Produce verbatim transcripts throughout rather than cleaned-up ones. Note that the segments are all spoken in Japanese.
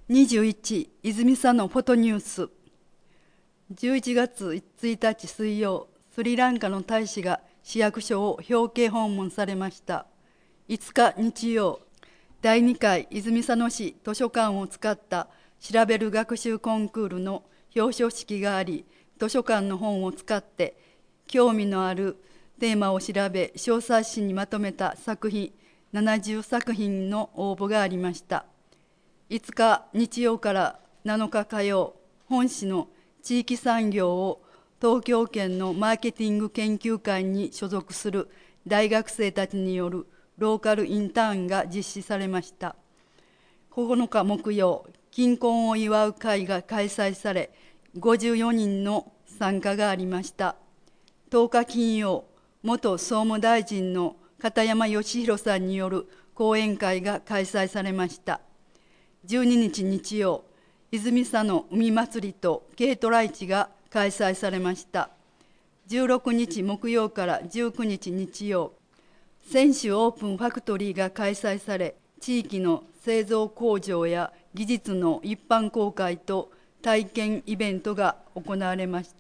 にじゅういち、泉佐野フォトニュース。じゅういちがつついたち水曜、スリランカの大使が市役所を表敬訪問されました。いつか日曜、だいにかい泉佐野市図書館を使った調べる学習コンクールの表彰式があり、図書館の本を使って興味のあるテーマを調べ、小冊子にまとめた作品ななじゅうさくひんの応募がありました。いつか日曜からなのか火曜、本市の地域産業を東京圏のマーケティング研究会に所属する大学生たちによるローカルインターンが実施されました。ここのか木曜、金婚を祝う会が開催され、ごじゅうよにんの参加がありました。とおか金曜、元総務大臣の片山義弘さんによる講演会が開催されました。じゅうににち日曜、泉佐野海祭りと軽トラ市が開催されました。じゅうろくにち木曜からじゅうくにち日曜、泉州オープンファクトリーが開催され、地域の製造工場や技術の一般公開と体験イベントが行われました。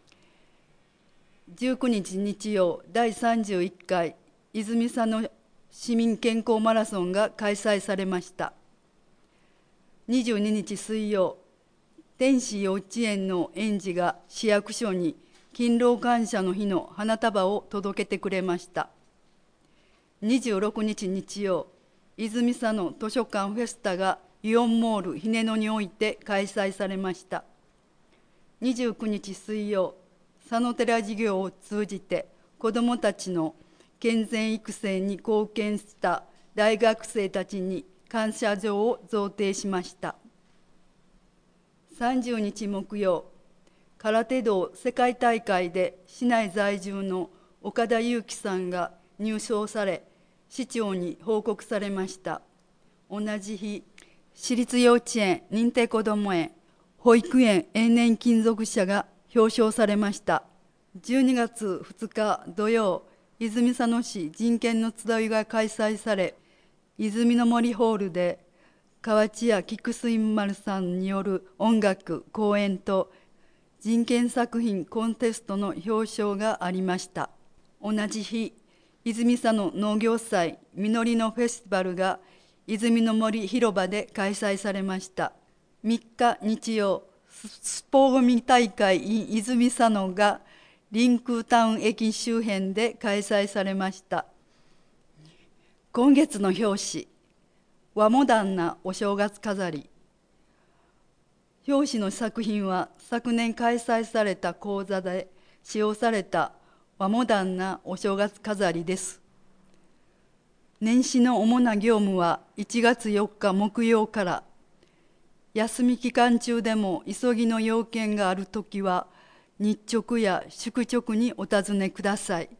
じゅうくにち日曜、だいさんじゅういっかい泉佐野市民健康マラソンが開催されました。にじゅうににち水曜、天使幼稚園の園児が市役所に勤労感謝の日の花束を届けてくれました。にじゅうろくにち日曜、泉佐野図書館フェスタがイオンモールひねのにおいて開催されました。にじゅうくにち水曜、佐野寺事業を通じて子どもたちの健全育成に貢献した大学生たちに感謝状を贈呈しました。さんじゅうにち木曜、空手道世界大会で市内在住の岡田裕樹さんが入賞され、市長に報告されました。同じ日、市立幼稚園、認定こども園、保育園永年勤続者が表彰されました。じゅうにがつふつか土曜、泉佐野市人権の集いが開催され、泉の森ホールで河内屋菊水丸さんによる音楽講演と人権作品コンテストの表彰がありました。同じ日、泉佐野農業祭実りのフェスティバルが泉の森広場で開催されました。みっか日曜、スポーミ大会 in 泉佐野がリンクタウン駅周辺で開催されました。今月の表紙、和モダンなお正月飾り。表紙の作品は昨年開催された講座で使用された和モダンなお正月飾りです。年始の主な業務はいちがつよっか木曜から、休み期間中でも急ぎの要件があるときは日直や宿直にお尋ねください。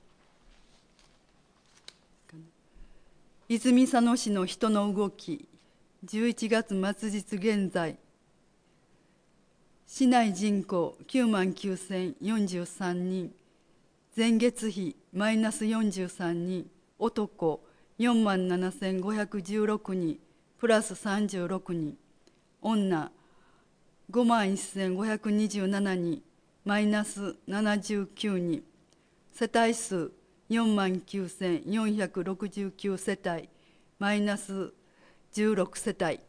泉佐野市の人の動き、じゅういちがつ末日現在、市内人口きゅうまんきゅうせんよんじゅうさんにん、前月比マイナスよんじゅうさんにん、男よんまんななせんごひゃくじゅうろくにん、プラスさんじゅうろくにん、女ごまんせんごひゃくにじゅうななにん、マイナスななじゅうきゅうにん、世帯数よんまんきゅうせんよんひゃくろくじゅうきゅうせたい、マイナスじゅうろくせたい。